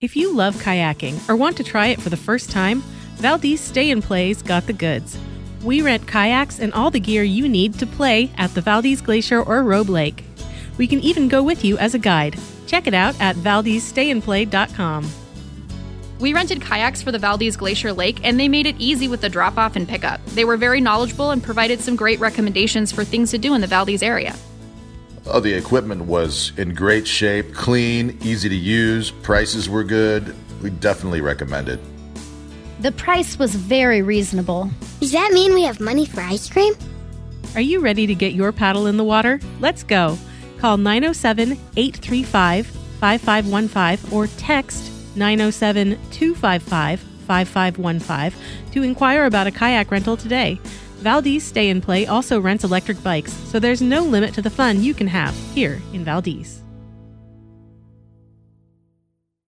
If you love kayaking or want to try it for the first time, Valdez Stay and Play's got the goods. We rent kayaks and all the gear you need to play at the Valdez Glacier or Robe Lake. We can even go with you as a guide. Check it out at valdezstayandplay.com. We rented kayaks for the Valdez Glacier Lake, and they made it easy with the drop-off and pickup. They were very knowledgeable and provided some great recommendations for things to do in the Valdez area. Oh, the equipment was in great shape, clean, easy to use, prices were good. We definitely recommend it. The price was very reasonable. Does that mean we have money for ice cream? Are you ready to get your paddle in the water? Let's go. Call 907-835-5515 or text 907-255-5515 to inquire about a kayak rental today. Valdez Stay and Play also rents electric bikes, so there's no limit to the fun you can have here in Valdez.